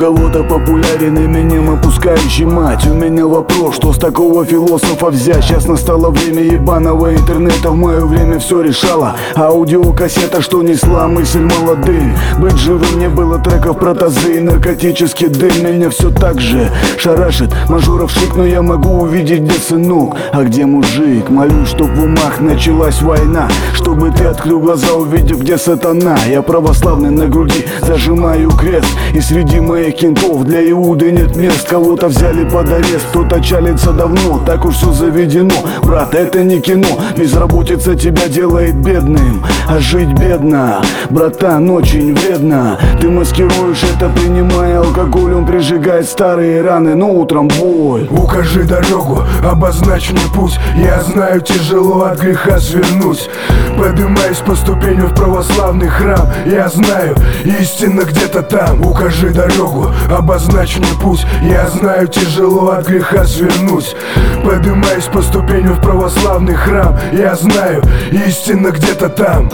кого-то популярен именем опускающий мать. У меня вопрос, что с такого философа взять? Сейчас настало время ебаного интернета, в мое время все решало аудиокассета, что несла мысль молодым. Быть живым не было треков про тазы и наркотический дым. Меня все так же шарашит мажоров шик, но я могу увидеть, где сынок, а где мужик. Молюсь, чтоб в умах началась война, чтобы ты открыл глаза, увидев, где сатана. Я православный на груди, зажимаю крест, и среди моих кентов для Иуды нет мест. Кого-то взяли под арест, кто-то чалится давно, так уж все заведено. Брат, это не кино, безработица тебя делает бедным, а жить бедно, братан, очень вредно. Ты маскируешь это, принимая алкоголь, он прижигает старые раны, но утром боль. Укажи дорогу, обозначь мне путь, я знаю, тяжело от греха свернуть. Поднимаюсь по ступеням в православный храм, я знаю, истина где-то там. Укажи дорогу, обозначь мне путь, я знаю, тяжело от греха свернуть. Поднимаюсь по ступеням в православный храм, я знаю, истина где-то там.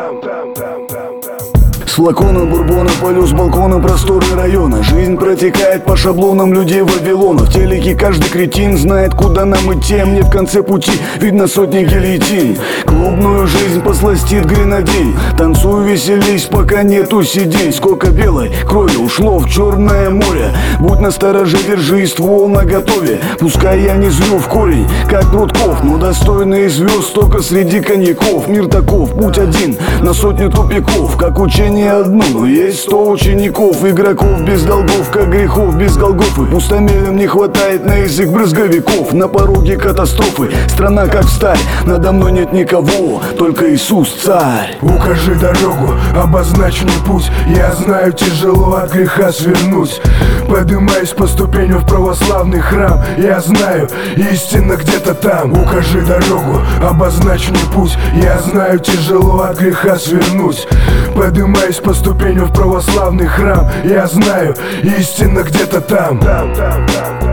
С флакона бурбона полю с балкона просторы района. Жизнь протекает по шаблонам людей Вавилона. В телеке каждый кретин знает, куда нам идти, а мне в конце пути видно сотни гильотин. Клубную жизнь посластит гренадин. Танцуй, веселись, пока нету сидеть. Сколько белой крови ушло в Черное море. Будь настороже, держи ствол наготове. Пускай я не злю в корень, как Прутков, но достойные звезд только среди коньяков. Мир таков, путь один на сотню тупиков, как учение одно, но есть 100 учеников. Игроков без долгов, как грехов без Голгофы. Пустомелям не хватает на язык брызговиков. На пороге катастрофы, страна как сталь. Надо мной нет никого, только Иисус царь. Укажи дорогу, обозначь мне путь, я знаю, тяжело от греха свернуть. Поднимаюсь по ступеням в православный храм, я знаю, истина где-то там. Укажи дорогу, обозначь мне путь, я знаю, тяжело от греха свернуть. Поднимаюсь по ступеням в православный храм, я знаю, истина где-то там.